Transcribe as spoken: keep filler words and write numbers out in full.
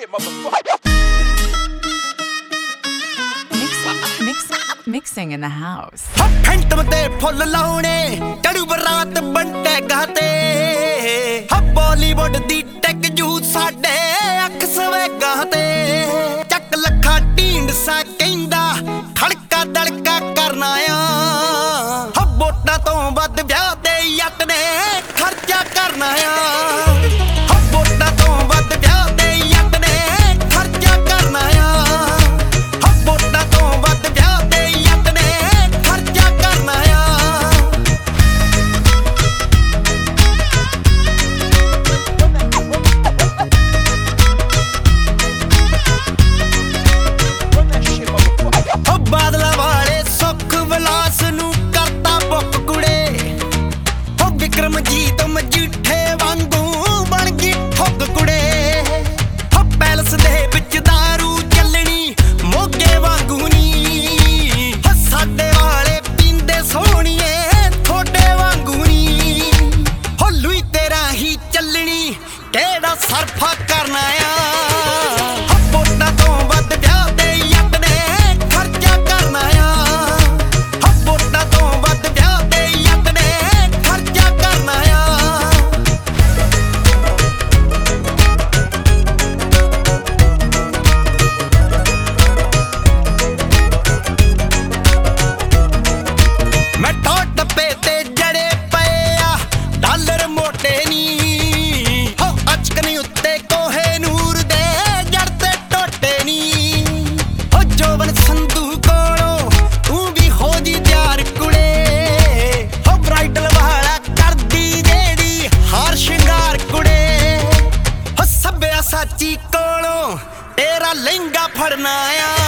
shit, motherfucker. Mix, mix, mixing in the house. फैंटम ते फुल लाउणे चढ़ू बरात बंटे गाते बॉलीवुड दी टेक जू साडे अख सवेगा ते चक लखा ढींड सा कहंदा खड़का दड़का करना आ वोटां तो वध ब्याह ते यट ने खर्चा करना आ जीत मजीठे वांगू बन गई ठुक कुड़े पैलस दे विच दारू चलनी मोगे वांगू नी साडे वाले पींदे सोहणीए थोड़े वांगू नी हो लुई तेरा ही चलनी केड़ा सरफा करना आ साची कोलों तेरा लहंगा फड़ना आ